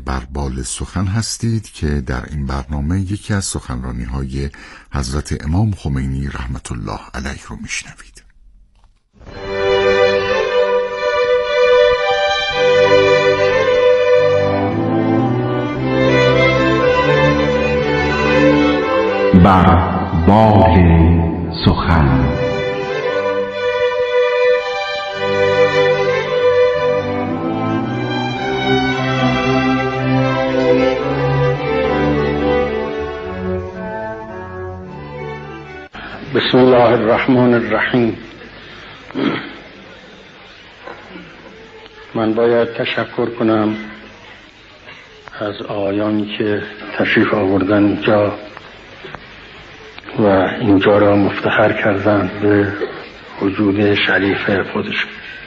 بر بال سخن هستید که در این برنامه یکی از سخنرانی‌های حضرت امام خمینی رحمت الله علیه رو میشنوید. بر بال سخن. بسم الله الرحمن الرحیم. من باید تشکر کنم از آقایانی که تشریف آوردن اینجا و اینجا را مفتخر کردند به وجود شریف خودشون،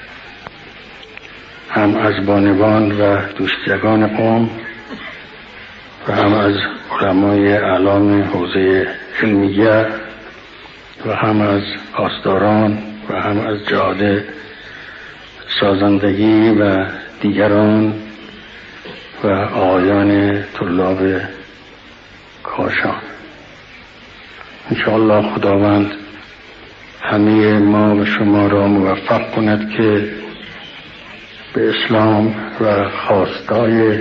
هم از بانوان و دوستیگان قوم و هم از علمای اعلام حوزه علمیه و هم از پاسداران و هم از جهاد سازندگی و دیگران و آقایان طلاب کاشان. انشاءالله خداوند همه ما و شما را موفق کند که به اسلام و خواستای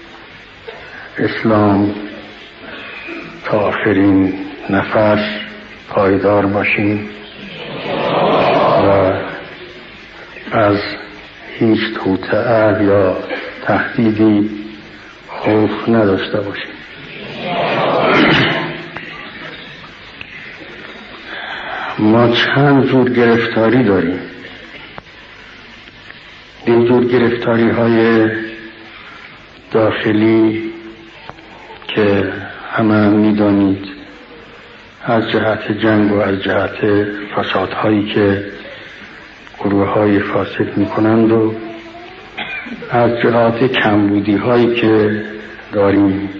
اسلام تا آخرین نفس پایدار باشیم و از هیچ توطئه یا تهدیدی خوف نداشته باشیم. ما چند جور گرفتاری داریم. این جور گرفتاری های داخلی که همه میدانید از جهت جنگ و از جهت فسادهایی که گروه های فاسد میکنند و از جهت کمبودی هایی که داریم.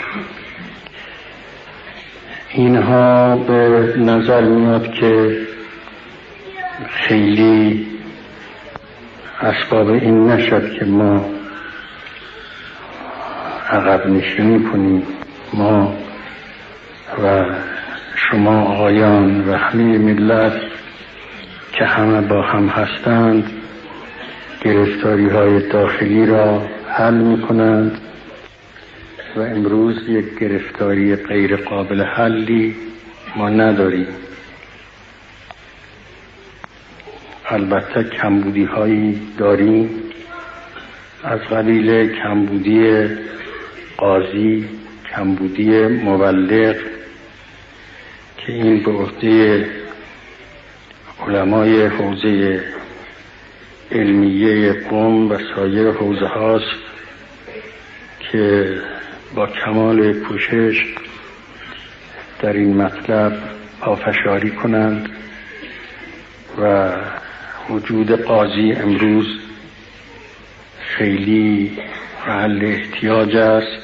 اینها به نظر میاد که خیلی اسباب این نشد که ما عقب نشینی کنیم. ما و شما آقایان و همه ملت که همه با هم هستند گرفتاری های داخلی را حل می کنند و امروز یک گرفتاری غیر قابل حلی ما نداریم. البته کمبودی هایی داریم از قبیل کمبودی قاضی، کمبودی مبلغ که این به عهده علمای حوزه علمیه قم و سایر حوزه هاست که با کمال کوشش در این مطلب پافشاری کنند و وجود قاضی امروز خیلی محل احتیاج است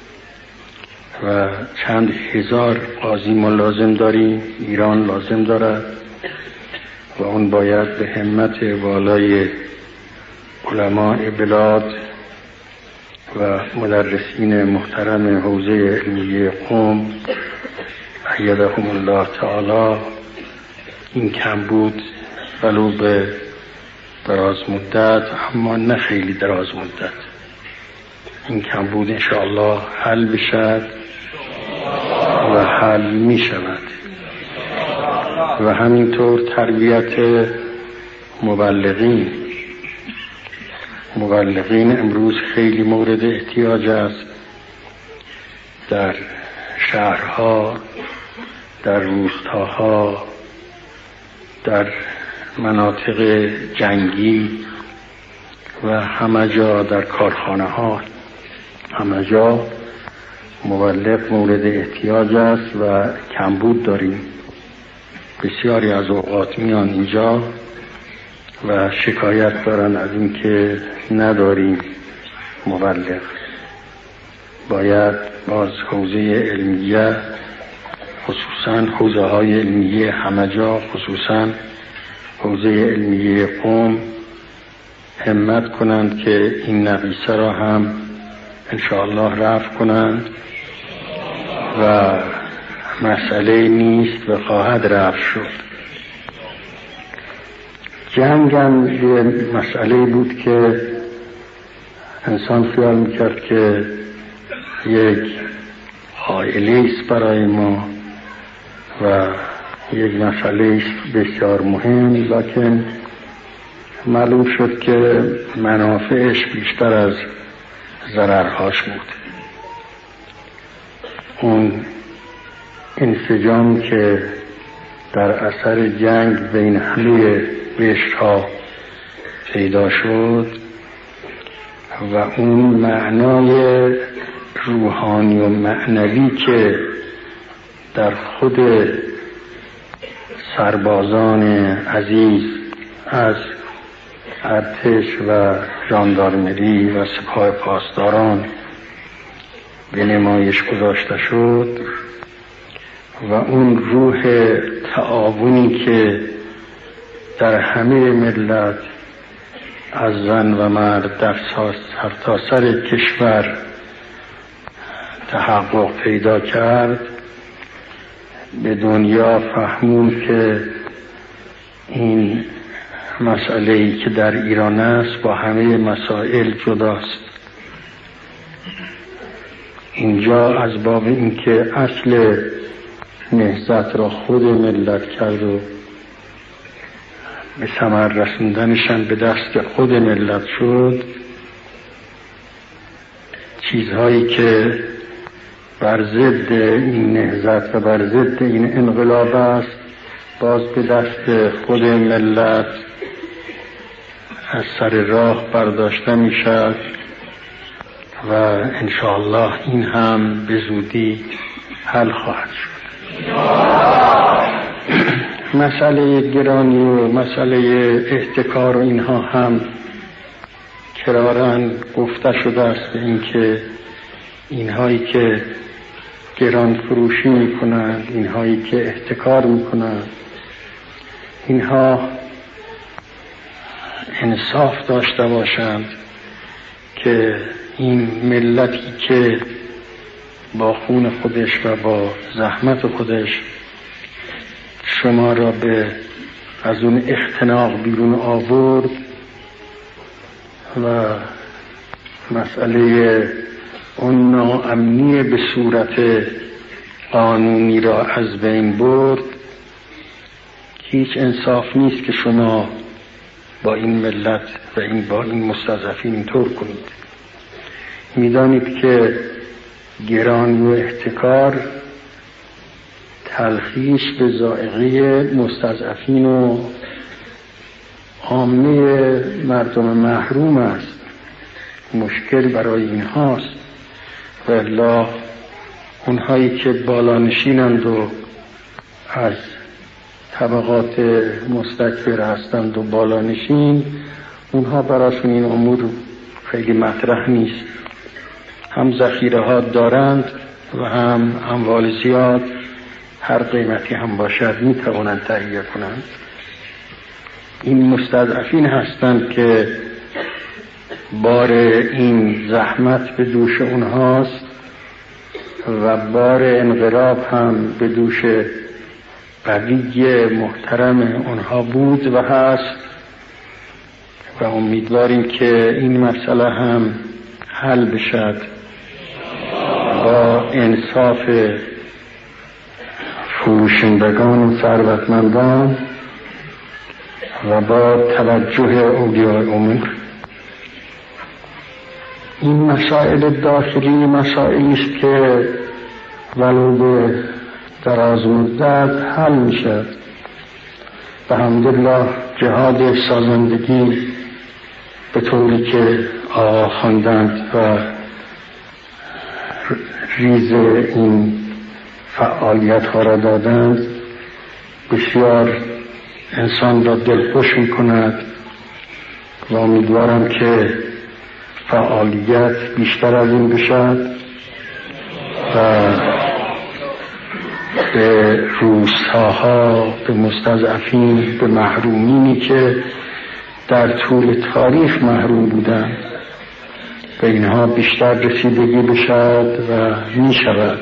و چند هزار قاضی ما لازم داریم، ایران لازم دارد و اون باید به همت والای علماء بلاد و مدرسین محترم حوزه علمیه قم ایدهم الله تعالی این کمبود ولو به دراز مدت اما نه خیلی دراز مدت این کمبود انشاءالله حل بشد و حل می شود و همینطور تربیت مبلغین امروز خیلی مورد احتیاج است در شهرها، در روستاها، در مناطق جنگی و همه جا در کارخانه ها، همه جا مبلغ مورد احتیاج است و کمبود داریم. بسیاری از اوقات میان اینجا و شکایت دارن از این که نداریم مبلغ. باید باز حوزه علمیه، خصوصا حوزه های علمیه همه جا، خصوصا حوزه علمیه قم همت کنند که این نقیصه را هم انشاءالله رفع کنند و مسئله نیست و خواهد رفع شد. جنگ هم یه مسئله بود که انسان خیال میکرد که یک عائله است برای ما و یک مسئله است بسیار مهم، لکن معلوم شد که منافعش بیشتر از ضررهاش بود. اون انسجام که در اثر جنگ بین همه بشرها پیدا شد و اون معنای روحانی و معنوی که در خود سربازان عزیز از ارتش و ژاندارمری و سپاه پاسداران به نمایش گذاشته شد و اون روح تعاونی که در همه ملت از زن و مرد در سرتاسر کشور تحقق پیدا کرد، به دنیا فهمون که این مسئله‌ای که در ایران است با همه مسائل جداست. اینجا از باب اینکه اصل نهضت را خود ملت کرد و به ثمر رسوندنشان به دست خود ملت شد، چیزهایی که بر ضد این نهضت و بر ضد این انقلاب است باز به دست خود ملت از سر راه برداشته می شد و انشاءالله این هم به زودی حل خواهد شد. مسئله گرانی و مسئله احتکار و اینها هم کراراً گفته شده است به اینکه اینهایی که گران فروشی می کنند، اینهایی که احتکار می کنند، اینها انصاف داشته باشند که این ملتی که با خون خودش و با زحمت خودش شما را به از اون اختناق بیرون آورد و مسئله اون ناامنی به صورت قانونی را از بین برد، هیچ انصاف نیست که شما با این ملت و با این مستضعفین اینطور کنید. میدانید که گرانی و احتکار تلخیص به ذائقه مستضعفین و عامه مردم محروم است. مشکل برای اینهاست و الا اونهایی که بالانشینند و از طبقات مستکبر هستند و بالانشین، اونها براشون این امور خیلی مطرح نیست. هم ذخیره ها دارند و هم اموال زیاد، هر قیمتی هم باشد می توانند تهیه کنند. این مستضعفین هستند که بار این زحمت به دوش اونهاست و بار انقلاب هم به دوش قوی محترم اونها بود و هست و امیدواریم که این مسئله هم حل بشد با انصاف فروشندگان و ثروتمندان و با توجه اولیاء امور. این مسائل داخلی مسائلی است که ولو به دراز مدت حل می شد. و الحمدلله جهاد سازندگی به طوری که آقا خواندند و ریز این فعالیت ها را دادند بسیار انسان را دلخوش می کند و امیدوارم که فعالیت بیشتر از این بشد و به روستاها، به مستضعفین، به محرومینی که در طول تاریخ محروم بودند به اینها بیشتر رسیدگی بشد و می شود.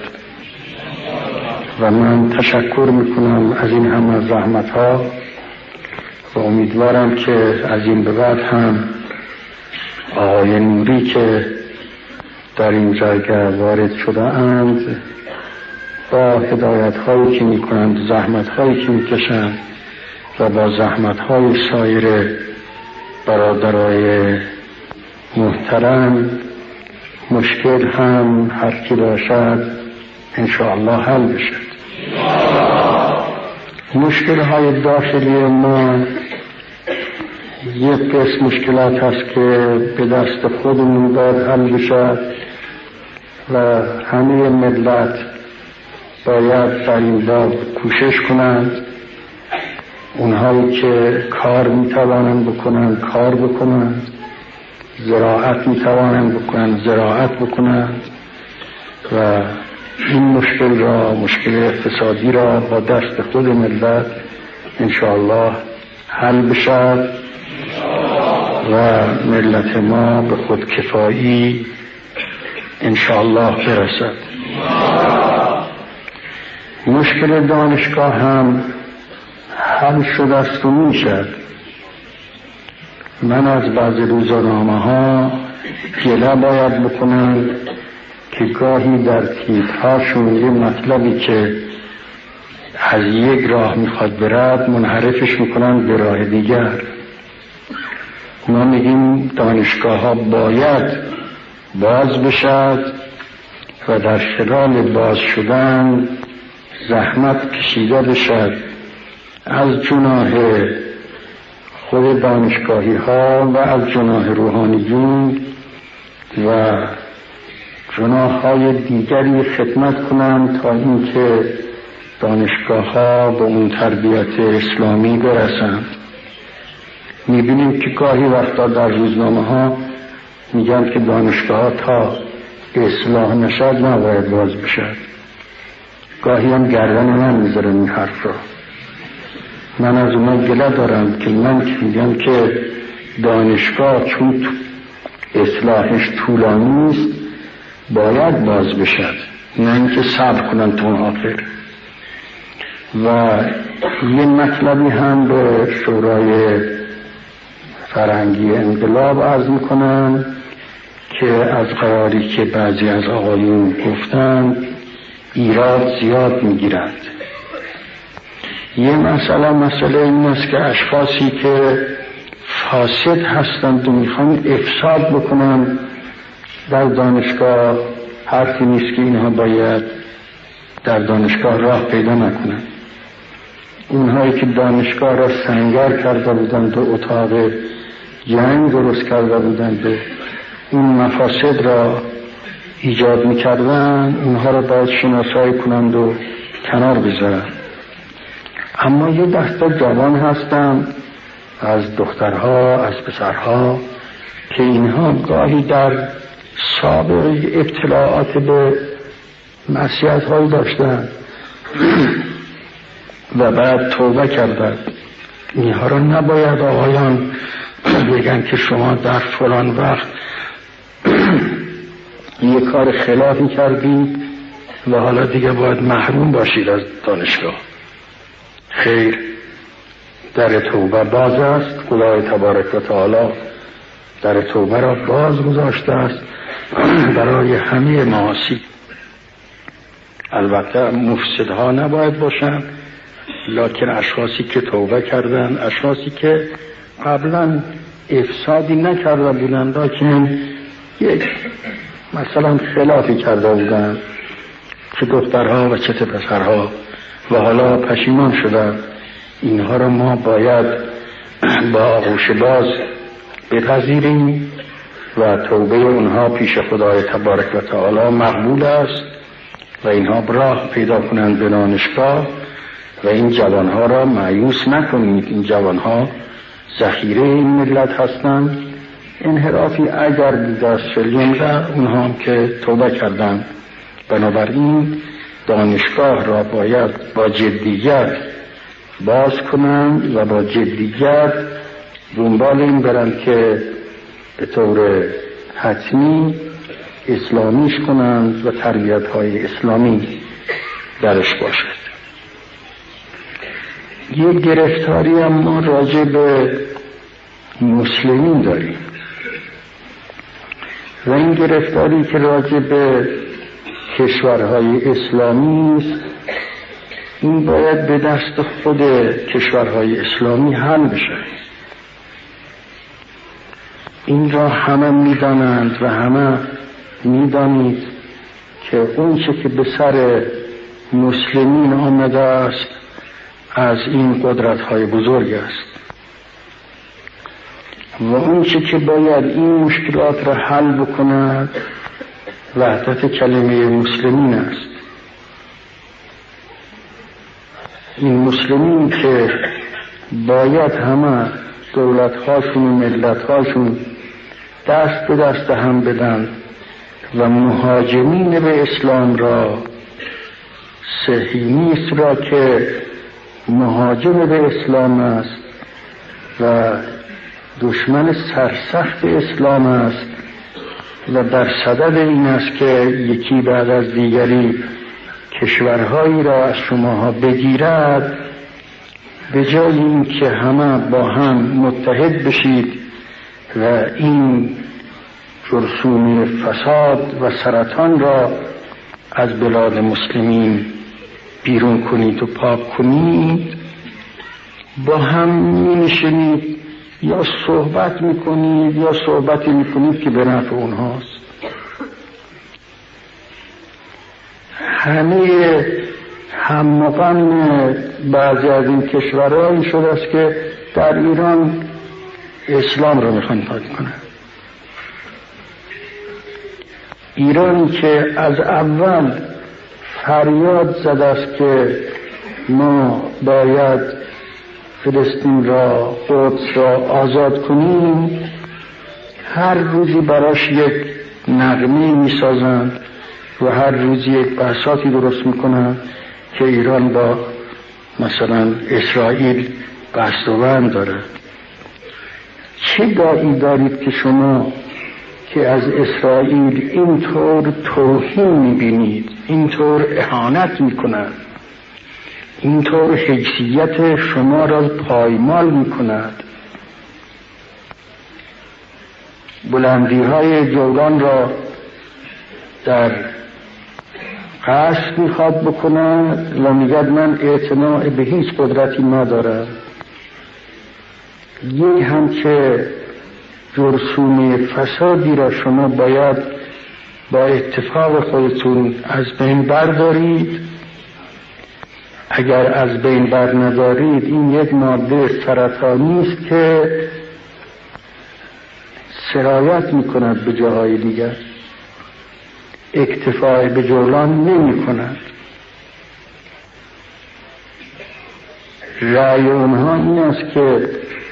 و من تشکر میکنم از این همه زحمت ها و امیدوارم که از این به بعد هم آقای نوری که در این جایگاه وارد شده اند با هدایت هایی که میکنند، زحمت هایی که میکشند و با زحمت های سایر برادرای محترم مشکل هم هر کی باشد انشاءالله حل بشد. مشکل های داخلی ما یک قسم مشکلات هست که به دست خودمون باید حل بشد و همه ملت باید در این باب کوشش کنند. اونهایی که کار میتوانند بکنند کار بکنند، زراعت میتوانند بکنند زراعت بکنند و این مشکل را، مشکل اقتصادی را با دست خود ملت انشاءالله حل بشد و ملت ما به خود کفایی انشاءالله برسد. مشکل دانشگاه هم حل شده است و میشد. من از بعض روزنامه ها گله باید بکنم که گاهی در تیترهاشون یه مطلبی که از یک راه میخواد برد منحرفش میکنن به راه دیگر. ما میگیم دانشگاه ها باید باز بشد و در خلال باز شدن زحمت کشیده بشد از جناح خود دانشگاهی ها و از جناح روحانیون و جناح های دیگری خدمت کنند تا اینکه دانشگاه ها به اون تربیت اسلامی برسند. میبینیم که گاهی وقتا در روزنامه ها میگن که دانشگاه ها تا اصلاح نشد نباید باز بشد. گاهی هم گردن من میذارن این حرف را. من از اونا گله دارم که من که میگم که دانشگاه چون اصلاحش طولانی است باید باز بشد، نه اینکه صبر کنن تا آخر. و یه مطلبی هم به شورای فرهنگی انقلاب عرض میکنم که از قراری که بعضی از آقایون گفتن ایراد زیاد میگیرند. یه مسئله این است که اشخاصی که فاسد هستند و میخوان افساد بکنن در دانشگاه، حرفی نیست که اینها باید در دانشگاه راه پیدا نکنن. اونهایی که دانشگاه را سنگر کرده بودند و اتاق جنگ درست کرده بودند و این مفاسد را ایجاد میکردن، اونها را باید شناسایی کنند و کنار بذارند. اما یه دسته جوان هستند از دخترها، از پسرها که اینها گاهی در سابق اطلاعات به معصیت‌هایی داشتند و بعد توبه کردند. اینها را نباید آقایان بگن که شما در فلان وقت یه کار خلافی کردید و حالا دیگه باید محروم باشید از دانشگاه. خیر، در توبه باز است. خدای تبارک و تعالی در توبه را باز گذاشته است برای همه معاصی. البته مفسدها نباید باشند، لکن اشخاصی که توبه کردن، اشخاصی که قبلا افسادی نکرده بودند لکن یک مثلا خلافی کرده بودند، چه دخترها و چه پسرها، و حالا پشیمان شدند، اینها را ما باید با آغوش باز بپذیریم و توبه اونها پیش خدای تبارک و تعالی مقبول است و اینها راه پیدا کنند به دانشگاه. و این جوانها را مایوس نکنید، این جوانها ذخیره این ملت هستند. انحرافی اگر بوده است شلیمده، اونها هم که توبه کردند. بنابراین دانشگاه را باید با جدیت باز کنند و با جدیت دنبال این برند که به طور حتمی اسلامیش کنند و تربیت‌های اسلامی درش باشد. یک گرفتاری هم ما راجع به مسلمین داریم و این گرفتاری که راجع به کشورهای اسلامی است، این باید به دست خود کشورهای اسلامی حل بشه. این را همه میدانند و همه میدانید که اون چه که به سر مسلمین آمده است از این قدرت‌های بزرگ است و اون چه که باید این مشکلات را حل بکند وحدت کلمه مسلمین است. این مسلمین که باید همه دولت‌هاشون و ملت‌هاشون دست به دست هم بدن و مهاجمین به اسلام را، صهیونیست را که مهاجم به اسلام است و دشمن سرسخت اسلام است و در صدد این است که یکی بعد از دیگری کشورهایی را از شماها بگیرد، به جای این که همه با هم متحد بشید و این جرثومه فساد و سرطان را از بلاد مسلمین بیرون کنید و پاک کنید، با هم می‌نشینید یا صحبت میکنید یا صحبتی میکنید که به نفع اونهاست. همه هممقام بعضی از این کشورها این شده است که در ایران اسلام را میخوان پاک کنند. ایرانی که از اول فریاد زده است که ما باید فلسطین را، قدس را آزاد کنیم، هر روزی براش یک نغمه میسازند و هر روزی یک بحثاتی درست میکنند که ایران با مثلا اسرائیل بحث و بند داره. چه داعی دارید که شما که از اسرائیل اینطور توهین میبینید، اینطور اهانت میکنند، اینطور حیثیت شما را پایمال میکند، بلندی های جولان را در قصد میخواد بکند و میگد من اعتماد به هیچ قدرتی ندارم. یک همچه جرثومه فسادی را شما باید با اتفاق خودتون از بین بردارید. اگر از بین بر ندارید، این یک ماده سرطانی است که سرایت میکند به جاهای دیگر، اکتفای به جولان نمی کند. رأی اونها این است که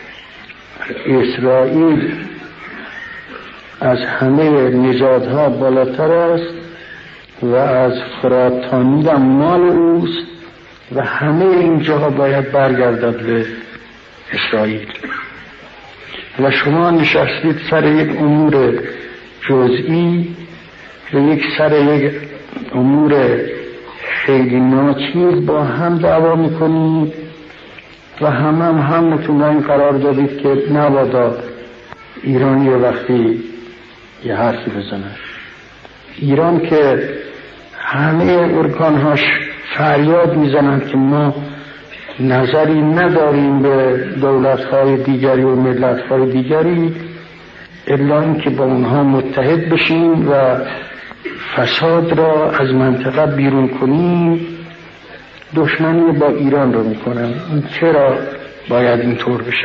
اسرائیل از همه نژادها بالاتر است و از فرات تا نیل مال اوست و همه اینجا باید برگردد به اسرائیل. و شما نشستید سر یک امور جزئی و یک امور خیلی ناچیز با هم دعوا میکنید و همتون این قرار دادید که نبادا ایران یه وقتی یه حرفی بزنه. ایران که همه ارکانهاش فریاد میزنند که ما نظری نداریم به دولت‌های دیگری و ملت‌های دیگری الا این که با اونها متحد بشیم و فساد را از منطقه بیرون کنیم، دشمنی با ایران رو میکنن. چرا باید اینطور بشه؟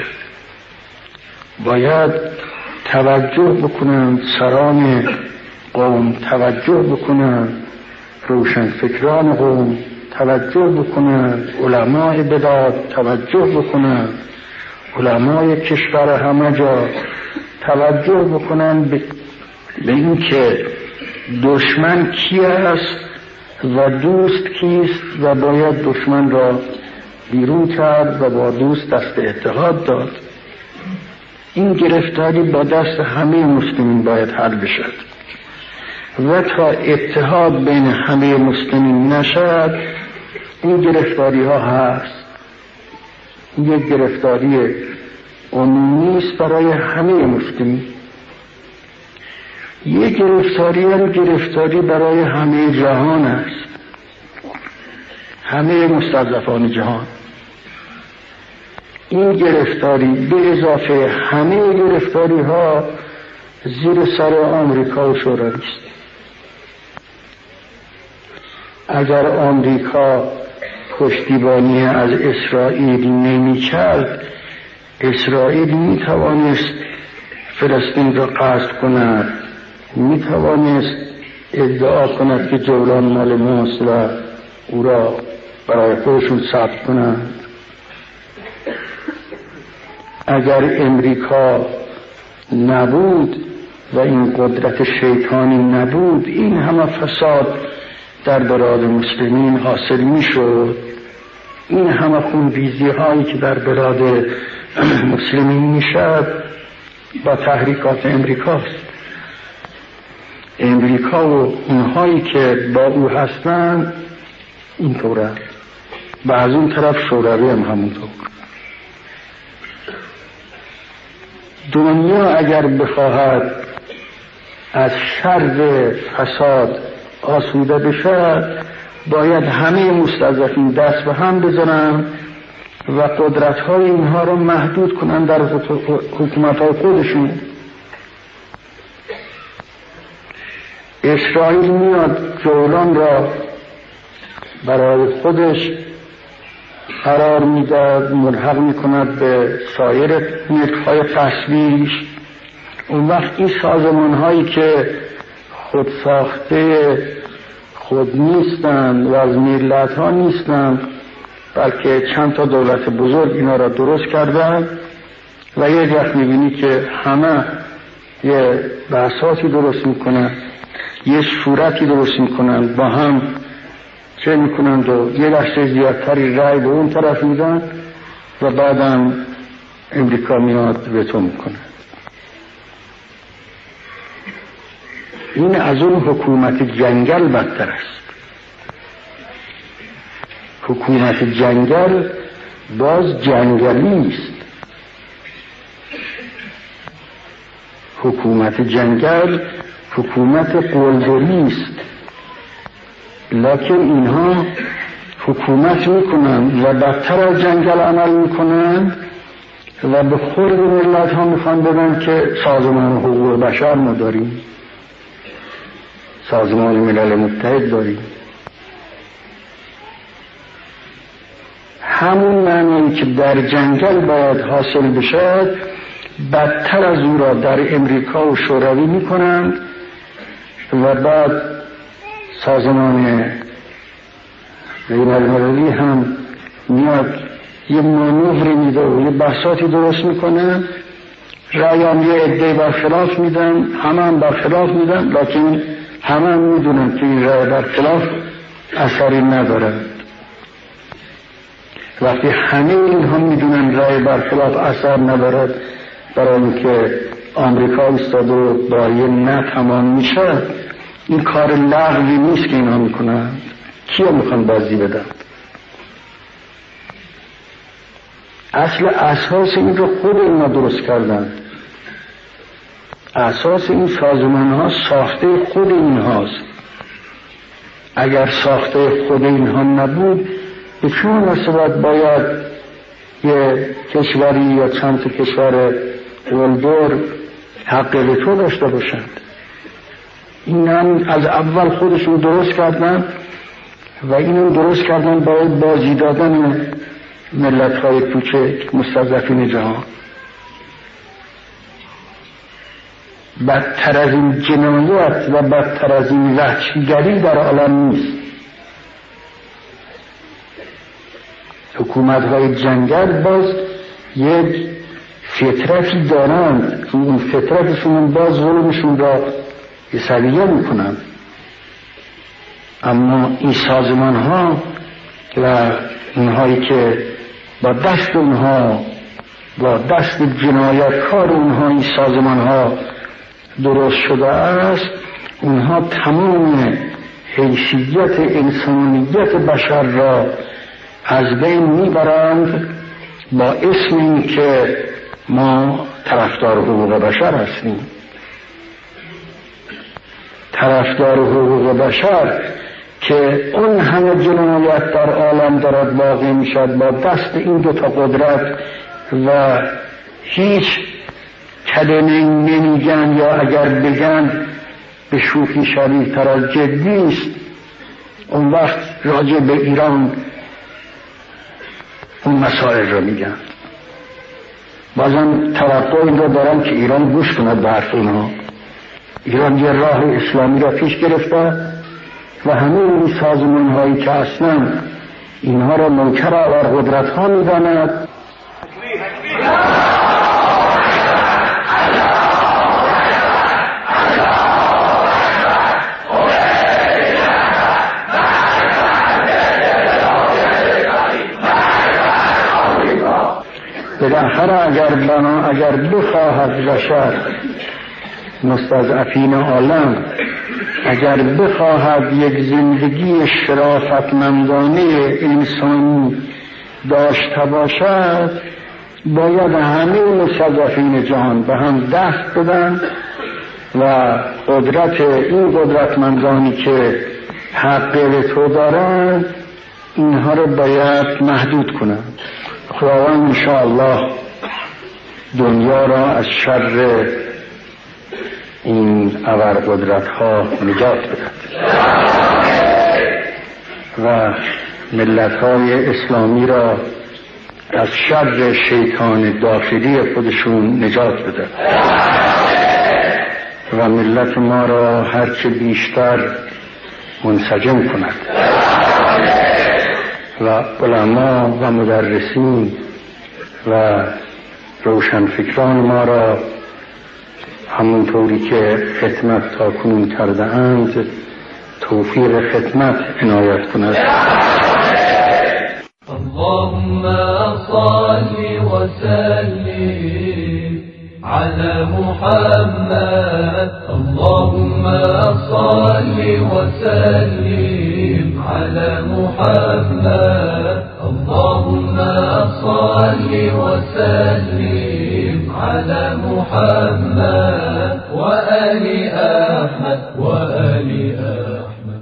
باید توجه بکنن سران قوم، توجه بکنن روشنفکران قوم، توجه بکنن علماء بلاد، توجه بکنن علماء کشور همه جا، توجه بکنن به این که دشمن کی است و دوست کیست و باید دشمن را بیرون کرد و با دوست دست اتحاد داد. این گرفتاری با دست همه مسلمین باید حل بشد و تا اتحاد بین همه مسلمین نشد این گرفتاری ها هست. یک گرفتاری عمومی است برای همه مسلمین، یک گرفتاری برای همه جهان است، همه مستضعفان جهان. این گرفتاری به اضافه همه گرفتاری ها زیر سر آمریکا و شوروی است. اگر آمریکا پشتیبانی از اسرائیل نمی کرد، اسرائیل می توانست فلسطین را غصب کند، می توانست ادعا کند که جولان مال ماست و او را برای خودشون ثبت کنند. اگر امریکا نبود و این قدرت شیطانی نبود، این همه فساد در بلاد مسلمین حاصل می شد. این همه خونریزی هایی که در بلاد مسلمین می شد با تحریکات امریکاست. امریکا و اونهایی که با او هستند اینطوره و از اون طرف شوروی هم همونطور. دنیا اگر بخواهد از شر فساد آسوده بشد، باید همه مستضعفین دست به هم بزنن و قدرت‌های اینها را محدود کنن در حکومت‌های خودشون. اسرائیل میاد جولان را برای خودش قرار میداد، ملحق میکند به سایر ملک‌های تصویرش. اون وقت این سازمان‌هایی که خود ساخته خود نیستند و از ملت‌ها نیستند، بلکه چند تا دولت بزرگ اینا را درست کردن و یک وقت میبینی که همه یه بحثاتی درست میکنن، یه صورتی درست میکنن، با هم چه میکنند و یه دسته زیادتری رای به اون طرف میدن و بعدم امریکا میاد وتو میکنه. این از اون حکومت جنگل بدتر است. حکومت جنگل باز جنگلی است. حکومت جنگل حکومت قلدری است، لکن اینها حکومت میکنند و بدتر از جنگل عمل میکنند و به خورد ملت ها میخوان بدن که سازمان حقوق بشر ما داریم، سازمان ملل متحد داریم. همون معنی که در جنگل باید حاصل بشد بدتر از او را در امریکا و شوروی میکنند و بعد سازمان بین المللی هم میاد یه مانور میده و یه بحثاتی درست میکنه، رایان یه عده برخلاف میدن، همه هم برخلاف میدن، لکن همه هم میدونن که این رای برخلاف اثری نداره. وقتی همه اینها میدونن رای برخلاف اثر ندارد، برای اینکه آمریکا ایستاده و با یه نه تمام میشه، این کار لغوی نیست که اینها میکنن. کیا میخوان بازی بدن؟ اصل اساس این رو خود اینا درست کردن. اساس این سازمان ها ساخته خود این هاست. اگر ساخته خود اینها نبود، به چون مناسبت باید یه کشوری یا چند تا کشور ولدور حق وتو داشته باشند؟ این هم از اول خودشون درست کردن و اینو درست کردن برای بازی دادن ملت‌های کوچک مستضعفین جهان. بدتر از این جنایت و بدتر از این وحشیگری در عالم نیست. حکومت‌های جنگل باز یک فطرتی دارند که این فطرتشون باز ظلمشون را سویه میکنند، اما این سازمان ها و اونهایی که با دست اونها با دست جنایتکار اونها این سازمان ها درست شده است، اونها تمام حیثیت انسانیت بشر را از بین میبرند با اسم این که ما طرفدار حقوق بشر هستیم. طرفدار حقوق بشر که اون همه جنایت در عالم دارد واقع میشد با دست این دو تا قدرت و هیچ کلمه نمیگن یا اگر بگن به شوخی شبیه تر از جدی است. اون وقت راجع به ایران اون مسائل را میگن. بازم توقع این را دارم که ایران گوش کند به حرف اونها. ایران یه راه اسلامی را پیش گرفته و همه این سازمان هایی که اصلا اینها را منکر بر قدرت ها میداند بالاخره اگر بخواهد بشر مستضعفین عالم اگر بخواهد یک زندگی شرافتمندانه انسانی داشته باشد، باید همه مستضعفین جهان به هم دست بدن و قدرت این قدرتمندانی که حق به تو دارند اینها رو باید محدود کنند. خداوند انشاءالله دنیا را از شر این ابرقدرت ها نجات بدهد و ملت های اسلامی را از شر شیطان داخلی خودشون نجات بده و ملت ما را هرچه بیشتر منسجم کند و علما و مدرسین و روشنفکران ما را همونطوری که خدمت تا کنون کرده اند توفیق خدمت عنایت کند. اللهم صل وسلم على محمد اللهم صل وسلم على محمد اللهم صل وسلم على محمد وآل أحمد وآل أحمد.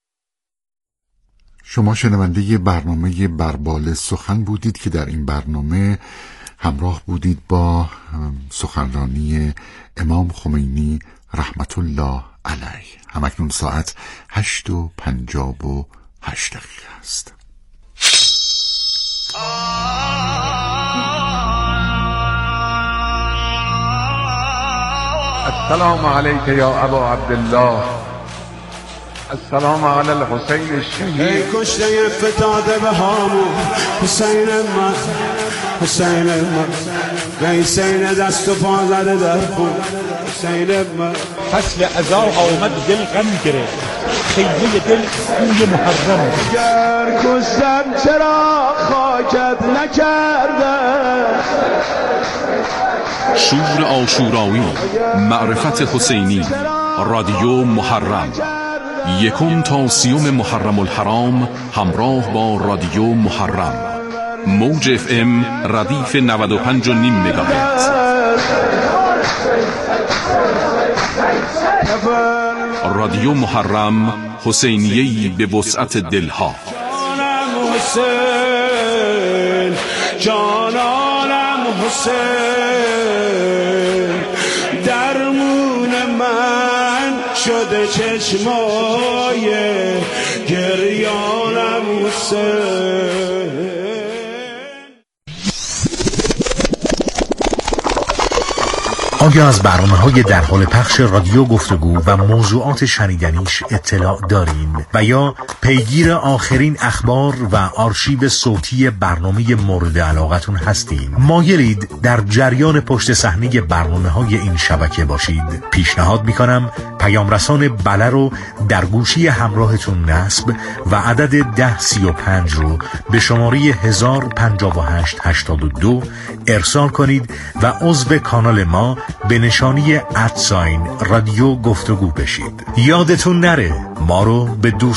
شما شنونده برنامه بربال سخن بودید که در این برنامه همراه بودید با سخنرانی امام خمینی رحمت الله علیه. همکنون ساعت 8:58 است. السلام علیک یا ابا عبدالله، السلام علی الحسین الشهید. کشته فتاده به هامون حسین من، حسین من، حسین دست و پا زده در خون حسین من. فصل عزا آمد دل غم گرفت، خیمه دل بوی محرم. گر کشتم چرا خاکت نکرده. شور عاشورایی، معرفت حسینی، رادیو محرم، 1 تا 30 محرم الحرام همراه با رادیو محرم، موج FM ردیف 95.5 مگاهرتز. رادیو محرم، حسینیه‌ای به وسعت دلها. جانم حسین، جانانم حسین، درمون من شده چشمای گریانم حسین. آیا از برنامه‌های در حال پخش رادیو گفتگو و موضوعات شنیدنیش اطلاع دارین و یا پیگیر آخرین اخبار و آرشیو صوتی برنامه مورد علاقتون هستین؟ مایلید در جریان پشت صحنه برنامه‌های این شبکه باشید؟ پیشنهاد می‌کنم پیام رسان بله رو در گوشی همراهتون نصب و عدد 1035 رو به شماره 105882 ارسال کنید و عضو کانال ما به نشانی @ رادیو گفتگو بشید. یادتون نره ما رو به دوست